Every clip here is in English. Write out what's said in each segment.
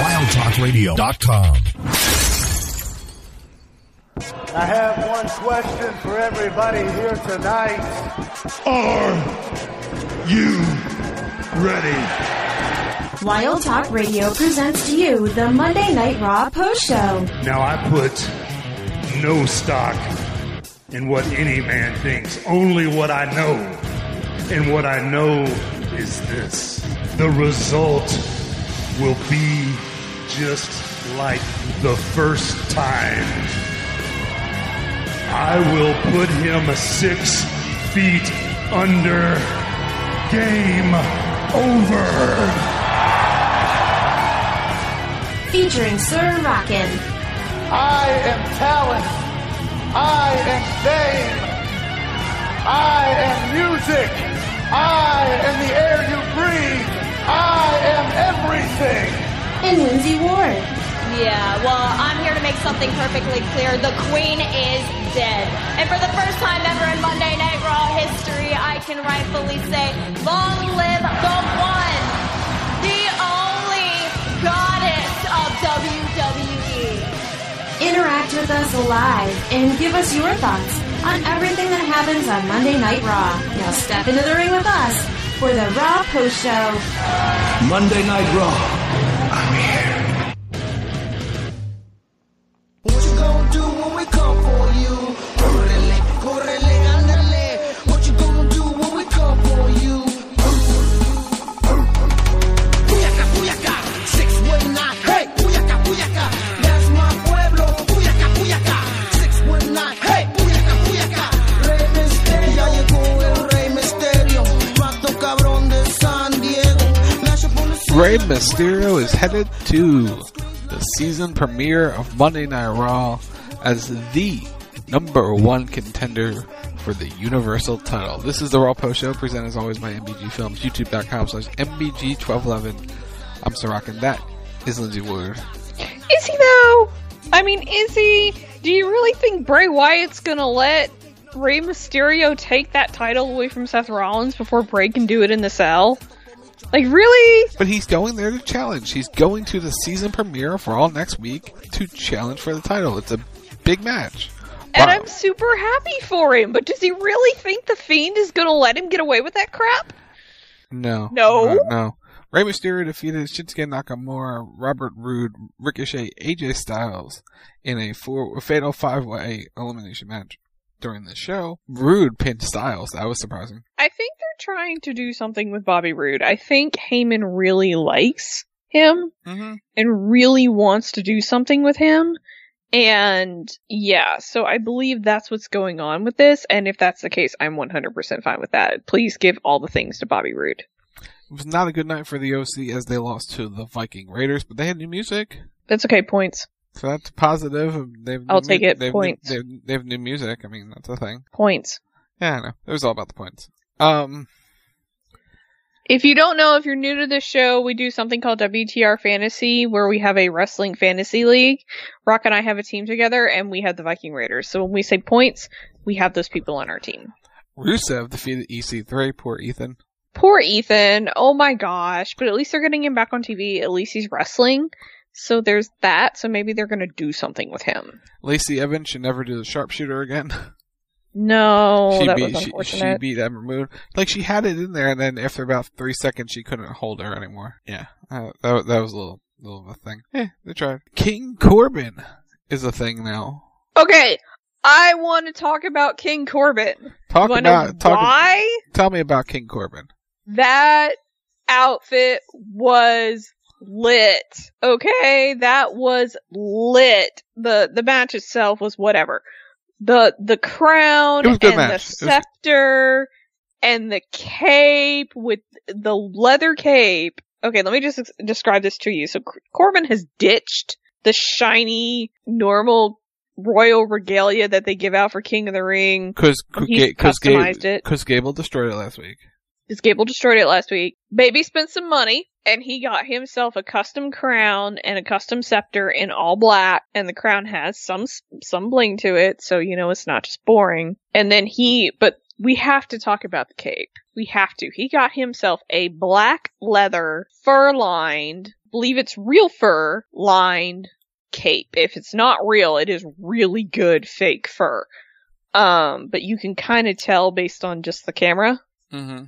WildTalkRadio.com. I have one question for everybody here tonight. Are you ready? Wild Talk Radio presents to you the Monday Night Raw Post Show. Now I put no stock in what any man thinks, only what I know. And what I know is this. The result will be just like the first time. I will put him 6 feet under. Game over. Featuring Sir Rockin'. I am talent. I am fame. I am music. I am the air you breathe. I am everything. And Lindsay Ward. Yeah, well, I'm here to make something perfectly clear. The Queen is dead. And for the first time ever in Monday Night Raw history, I can rightfully say, long live the one, the only goddess of WWE. Interact with us live and give us your thoughts on everything that happens on Monday Night Raw. Now step into the ring with us for the Raw Post Show. Monday Night Raw. I'm here. What you gonna do when we come for you? Correle, correle, andale. What you gonna do when we come for you? Puyaka, puyaka, 619. Hey, puyaka, puyaka. That's my pueblo. Puyaka, puyaka, 619. Hey, puyaka, puyaka. Rey Mysterio, ya llegó el Rey Mysterio. Rato cabrón de San Diego. Rey Mysterio is headed to the season premiere of Monday Night Raw as the #1 contender for the Universal title. This is the Raw Post Show, presented as always by MBG Films, youtube.com/MBG1211. I'm Sorokin. That is Lindsay Ward. Is he though? I mean, is he? Do you really think Bray Wyatt's gonna let Rey Mysterio take that title away from Seth Rollins before Bray can do it in the cell? Like, really? But he's going there to challenge. He's going to the season premiere of Raw next week to challenge for the title. It's a big match. And Wow. I'm super happy for him, but does he really think The Fiend is gonna let him get away with that crap? No. No? No. Rey Mysterio defeated Shinsuke Nakamura, Robert Roode, Ricochet, AJ Styles in a fatal 5-way elimination match. During the show, Roode pinned Styles. That was surprising. I think they're trying to do something with Bobby Roode. I think Heyman really likes him and really wants to do something with him. And yeah, so I believe that's what's going on with this. And if that's the case, I'm 100% fine with that. Please give all the things to Bobby Roode. It was not a good night for the OC as they lost to the Viking Raiders, but they had new music. That's okay, points. So that's positive. I'll take it, points. They have new music. I mean, that's a thing. Points. Yeah, I know. It was all about the points. If you don't know, if you're new to this show, we do something called WTR Fantasy, where we have a wrestling fantasy league. Rock and I have a team together, and we have the Viking Raiders. So when we say points, we have those people on our team. Rusev defeated EC3. Poor Ethan. Poor Ethan. Oh my gosh. But at least they're getting him back on TV. At least he's wrestling. So there's that. So maybe they're going to do something with him. Lacey Evans should never do the sharpshooter again. No, that was unfortunate. She beat Ember Moon. Like, she had it in there, and then after about 3 seconds, she couldn't hold her anymore. Yeah, that was a little of a thing. Yeah, they tried. King Corbin is a thing now. Okay, I want to talk about King Corbin. Tell me about King Corbin. That outfit was lit. Okay, that was lit. The match itself was whatever. The crown and the scepter and the cape with the leather cape. Okay, let me just describe this to you. So Corbin has ditched the shiny, normal royal regalia that they give out for King of the Ring. Because customized it. Because Gable destroyed it last week. Baby spent some money, and he got himself a custom crown and a custom scepter in all black, and the crown has some bling to it, so you know it's not just boring. And then but we have to talk about the cape. We have to. He got himself a black leather, fur-lined, believe it's real fur lined cape. If it's not real, it is really good fake fur. But you can kind of tell based on just the camera. Mm-hmm.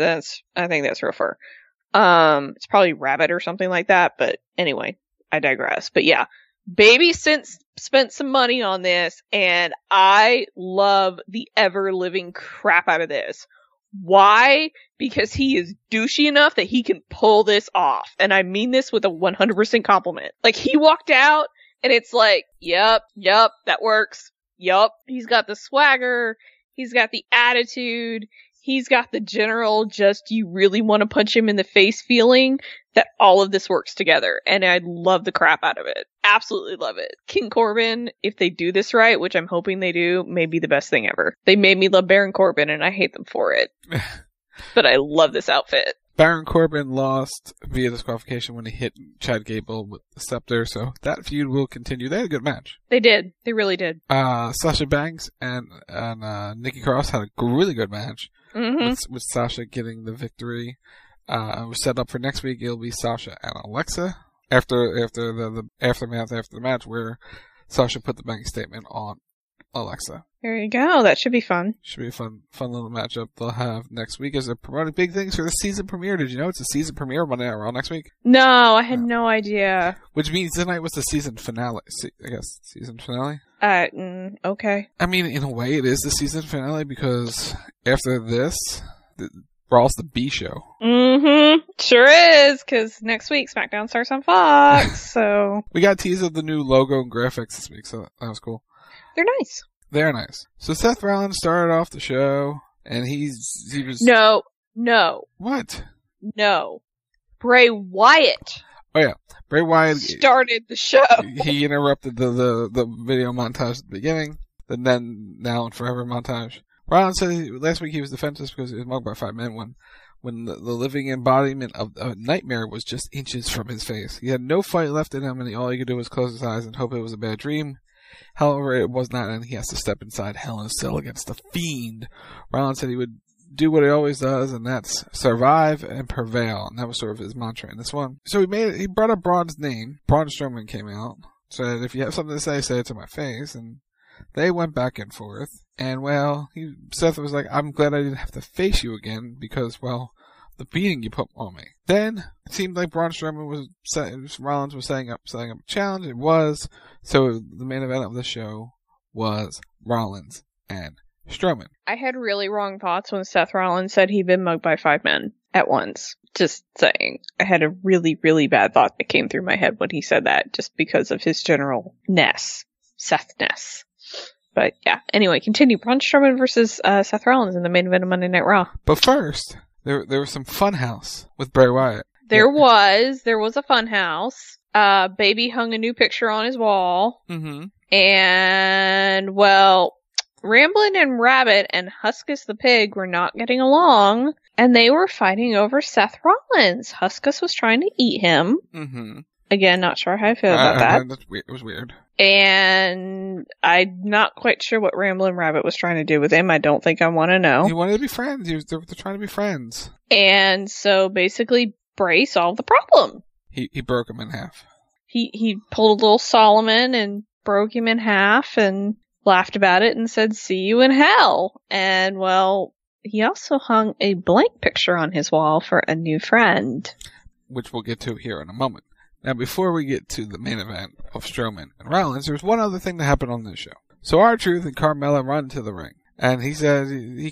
I think that's real fur. It's probably rabbit or something like that, but anyway, I digress. But yeah, Baby since spent some money on this, and I love the ever-living crap out of this. Why? Because he is douchey enough that he can pull this off. And I mean this with a 100% compliment. Like, he walked out, and it's like, yep, that works. Yup. He's got the swagger. He's got the attitude. He's got the general just you really want to punch him in the face feeling that all of this works together. And I love the crap out of it. Absolutely love it. King Corbin, if they do this right, which I'm hoping they do, may be the best thing ever. They made me love Baron Corbin and I hate them for it. But I love this outfit. Baron Corbin lost via disqualification when he hit Chad Gable with the scepter, so that feud will continue. They had a good match. They did. They really did. Sasha Banks and Nikki Cross had a really good match. Mm-hmm. With Sasha getting the victory. We're set up for next week. It'll be Sasha and Alexa after the aftermath after the match where Sasha put the bank statement on Alexa. There you go. That should be fun. Should be a fun little matchup they'll have next week as they're promoting big things for the season premiere. Did you know it's a season premiere Monday Night Raw next week? No, I had no idea. Which means tonight was the season finale. I guess season finale. Okay. I mean, in a way, it is the season finale because after this, Raw's the B show. Mm-hmm. Sure is, because next week SmackDown starts on Fox, so... We got a tease of the new logo and graphics this week, so that was cool. They're nice. They're nice. So Seth Rollins started off the show, and he was... No. What? No. Bray Wyatt. Oh yeah, Bray Wyatt started the show. He interrupted the video montage at the beginning, the then, now, and forever montage. Rollins said last week he was defenseless because he was mugged by 5 men when the living embodiment of a nightmare was just inches from his face. He had no fight left in him, and all he could do was close his eyes and hope it was a bad dream. However, it was not, and he has to step inside Hell in a Cell against the Fiend. Rollins said he would do what he always does, and that's survive and prevail. And that was sort of his mantra in this one. So he brought up Braun's name. Braun Strowman came out, said, if you have something to say it to my face. And they went back and forth. And, well, Seth was like, I'm glad I didn't have to face you again because, well, the beating you put on me. Then it seemed like Braun Strowman Rollins was setting up a challenge. It was. So the main event of the show was Rollins and Strowman. I had really wrong thoughts when Seth Rollins said he'd been mugged by 5 men at once. Just saying. I had a really, really bad thought that came through my head when he said that, just because of his general-ness. Seth-ness. But yeah, anyway, continue. Braun Strowman versus Seth Rollins in the main event of Monday Night Raw. But first, there was some funhouse with Bray Wyatt. There was a funhouse. Baby hung a new picture on his wall. Mm-hmm. And, well, Ramblin' and Rabbit and Huskus the pig were not getting along, and they were fighting over Seth Rollins. Huskus was trying to eat him. Mm-hmm. Again, not sure how I feel about that. It was weird. And I'm not quite sure what Ramblin' Rabbit was trying to do with him. I don't think I want to know. He wanted to be friends. They're trying to be friends. And so basically, Bray solved the problem. He broke him in half. He pulled a little Solomon and broke him in half and laughed about it and said, "See you in hell." And, well, he also hung a blank picture on his wall for a new friend. Which we'll get to here in a moment. Now, before we get to the main event of Strowman and Rollins, there's one other thing that happened on this show. So R-Truth and Carmella run to the ring. And he said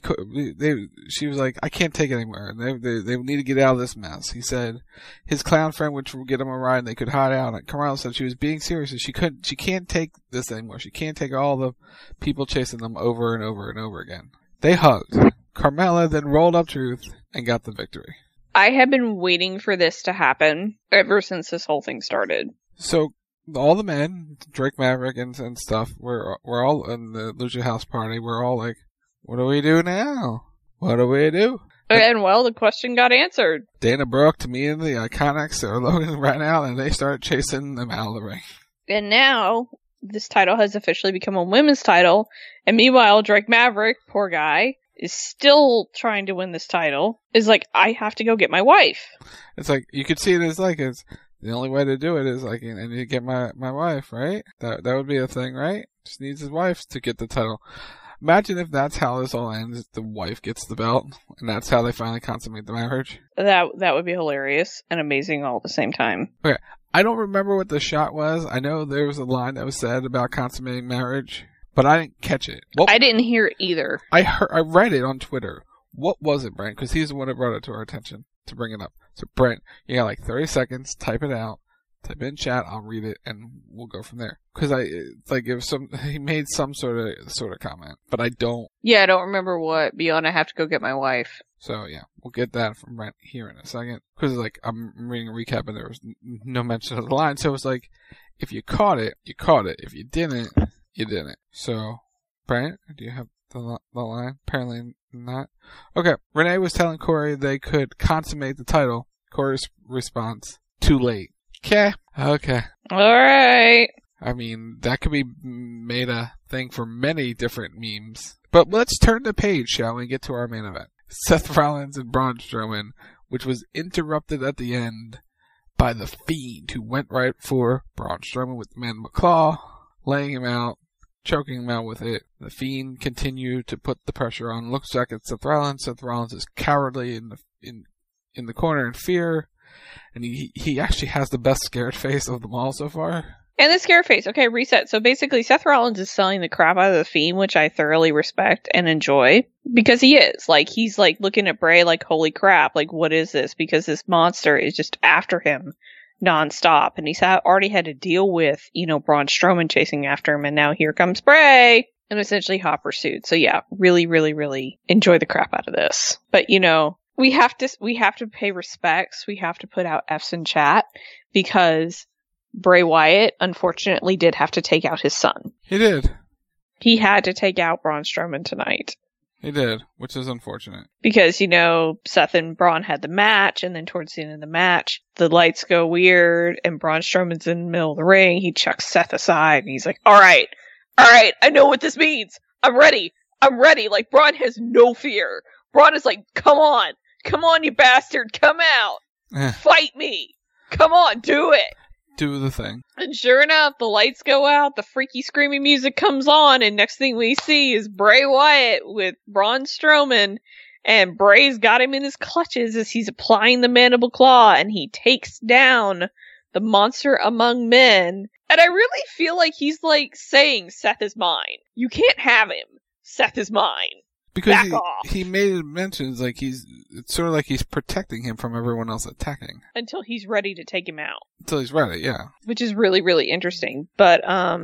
she was like, I can't take it anymore. They need to get out of this mess. He said his clown friend would get him a ride and they could hide out. And Carmella said she was being serious and she can't take this anymore. She can't take all the people chasing them over and over and over again. They hugged. Carmella then rolled up Truth and got the victory. I have been waiting for this to happen ever since this whole thing started. So all the men, Drake Maverick and stuff, we're all in the Lucha House Party. We're all like, what do we do now? What do we do? And well, the question got answered. Dana Brooke, Tamina, and the Iconics are Logan ran out and they start chasing them out of the ring. And now this title has officially become a women's title. And meanwhile, Drake Maverick, poor guy, is still trying to win this title, is like, I have to go get my wife. It's like, you could see it as like, the only way to do it is like, I need to get my wife, right? That would be a thing, right? Just needs his wife to get the title. Imagine if that's how this all ends. The wife gets the belt, and that's how they finally consummate the marriage. That would be hilarious and amazing all at the same time. Okay, I don't remember what the shot was. I know there was a line that was said about consummating marriage, but I didn't catch it. I didn't hear it either. I read it on Twitter. What was it, Brent? Because he's the one that brought it to our attention to bring it up. So, Brent, you got like 30 seconds. Type it out. Type it in chat. I'll read it, and we'll go from there. Because he made some sort of comment, but I don't. Yeah, I don't remember what. Beyond, I have to go get my wife. So yeah, we'll get that from Brent here in a second. Because like I'm reading a recap, and there was no mention of the line. So it was like, if you caught it, you caught it. If you didn't, you didn't. So, Brent, do you have the line? Apparently not. Okay, Renee was telling Corey they could consummate the title. Corey's response: too late. Okay. Alright. I mean, that could be made a thing for many different memes. But let's turn the page, shall we, and get to our main event. Seth Rollins and Braun Strowman, which was interrupted at the end by The Fiend, who went right for Braun Strowman with the Mandible Claw, laying him out, choking him out with it. The Fiend continued to put the pressure on. Looks back at Seth Rollins. Seth Rollins is cowardly in the corner in fear. And he actually has the best scared face of them all so far. And the scare face. Okay, reset. So basically, Seth Rollins is selling the crap out of the Fiend, which I thoroughly respect and enjoy. Because he is. Like, he's like looking at Bray like, holy crap, like, what is this? Because this monster is just after him nonstop. And he's already had to deal with, Braun Strowman chasing after him. And now here comes Bray in essentially hot pursuit. So yeah, really, really, really enjoy the crap out of this. But, we have to pay respects. We have to put out F's in chat because Bray Wyatt unfortunately did have to take out his son. He did. He had to take out Braun Strowman tonight. He did, which is unfortunate. Because, Seth and Braun had the match, and then towards the end of the match, the lights go weird, and Braun Strowman's in the middle of the ring. He chucks Seth aside, and he's like, all right, I know what this means. I'm ready. Like, Braun has no fear. Braun is like, come on, you bastard, come out. Fight me. Come on, do it. Do the thing. And sure enough, the lights go out, the freaky screaming music comes on, and next thing we see is Bray Wyatt with Braun Strowman, and Bray's got him in his clutches as he's applying the Mandible Claw, and he takes down the monster among men. And I really feel like he's like saying, Seth is mine. You can't have him. Seth is mine. Because he made mentions like it's sort of like he's protecting him from everyone else attacking. Until he's ready to take him out. Until he's ready, yeah. Which is really, really interesting. But,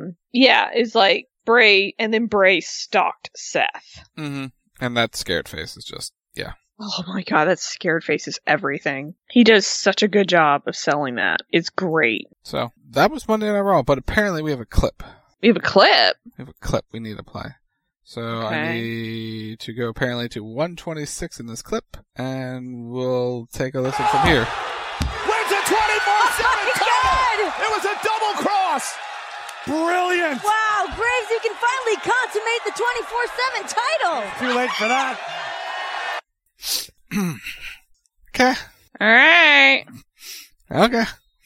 yeah, it's like Bray, and then Bray stalked Seth. Mm-hmm. And that scared face is just, yeah. Oh my god, that scared face is everything. He does such a good job of selling that. It's great. So, that was Monday Night Raw, but apparently we have a clip. We have a clip? We have a clip we need to play. So okay. I need to go apparently to 126 in this clip, and we'll take a listen from here. Where's the 24/7 title? It was a double cross. Brilliant. Wow, Graves, you can finally consummate the 24/7 title. Too late for that. Okay. All right. Okay.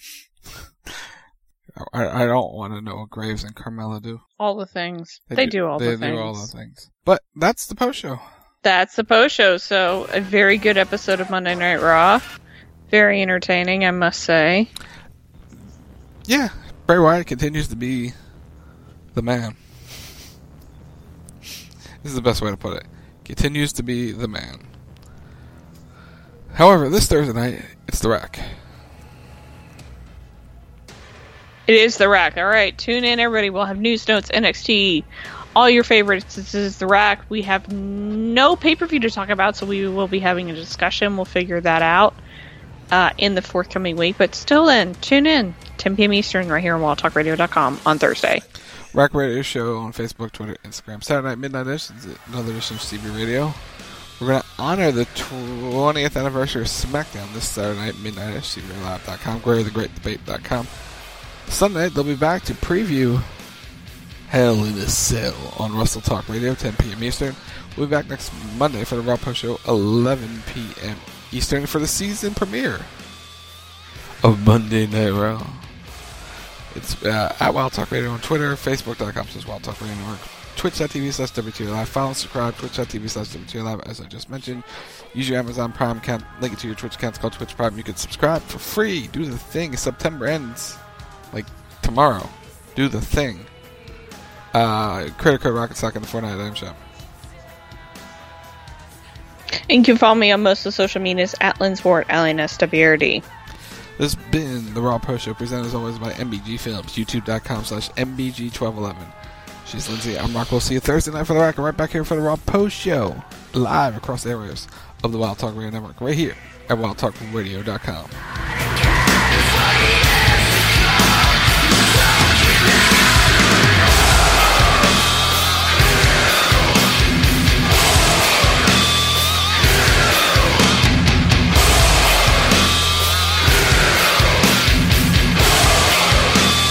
I don't want to know what Graves and Carmella do. All the things. They do all the things. They do all the things. But that's the post show. That's the post show. So a very good episode of Monday Night Raw. Very entertaining, I must say. Yeah. Bray Wyatt continues to be the man. This is the best way to put it. Continues to be the man. However, this Thursday night, it's The Rack. It is The Rack. All right, tune in, everybody. We'll have news, notes, NXT, all your favorites. This is The Rack. We have no pay-per-view to talk about, so we will be having a discussion. We'll figure that out in the forthcoming week. But still then, tune in, 10 p.m. Eastern, right here on WildTalkRadio.com on Thursday. Rack Radio Show on Facebook, Twitter, Instagram. Saturday night, midnight edition, another edition of CB Radio. We're going to honor the 20th anniversary of SmackDown this Saturday night, midnight at CBRadio.com, GreaterTheGreatDebate.com. Sunday, they'll be back to preview Hell in a Cell on Wrestle Talk Radio, 10 p.m. Eastern. We'll be back next Monday for the Raw Post Show, 11 p.m. Eastern, for the season premiere of Monday Night Raw. It's at Wild Talk Radio on Twitter, Facebook.com/Wild Talk Radio Network, Twitch.tv/WTO Live. Follow and subscribe, Twitch.tv/WTO Live, as I just mentioned. Use your Amazon Prime account, link it to your Twitch account. It's called Twitch Prime. You can subscribe for free. Do the thing. September ends like tomorrow. Do the thing. Credit Code Rocket Sock in the Fortnite item shop. And you can follow me on most of the social medias at Linsport, LNSWRD. This has been the Raw Post Show, presented as always by MBG Films, youtube.com/MBG1211. She's Lindsay. I'm Rock. We'll see you Thursday night for the Rack. Right back here for the Raw Post Show, live across the areas of the Wild Talk Radio Network, right here at WildTalkRadio.com.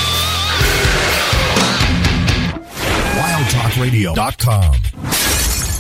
WildTalkRadio.com.